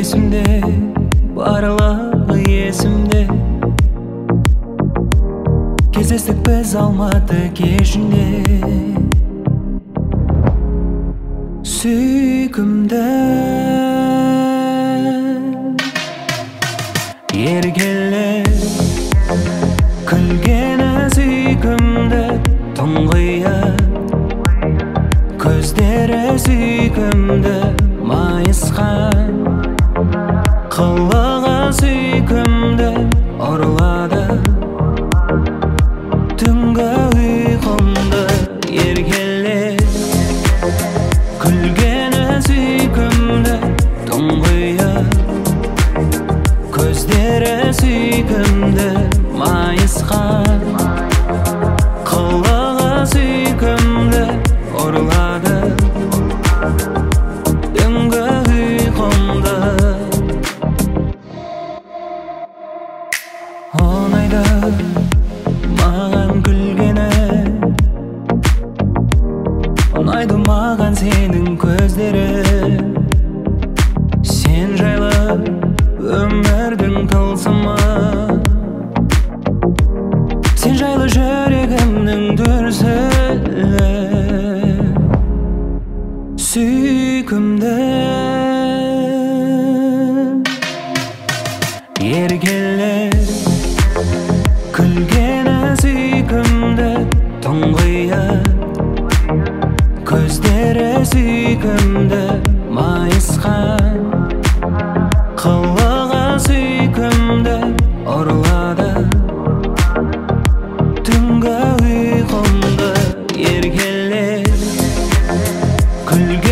esimde, bарлығы есімде. Кездестік біз Алматы кешінде. Сүйкімді еркелеп күлгені сүйкімді, тұңғиық көздері сүйкімді, майысқан қылығы сүйкімді ұрлады түнгі ұйқымды. Еркелеп күлгені сүйкімді, тұңғиық көздері сүйкімді, майысқан қылығы сүйкімді ұрлады түнгі ұйқымды. Ұнайды маған күлгені, ұнайды маған сенің көздері. Сен жайлы өмірдің тылсымы, сен жайлы жүрегімнің дүрсілі. Сүйкімді еркелеп күлгені сүйкімді, тұңғиық көздері сүйкімді, майысқан қылығы сүйкімді ұрлады түнгі ұйқымды. Еркелеп күлгені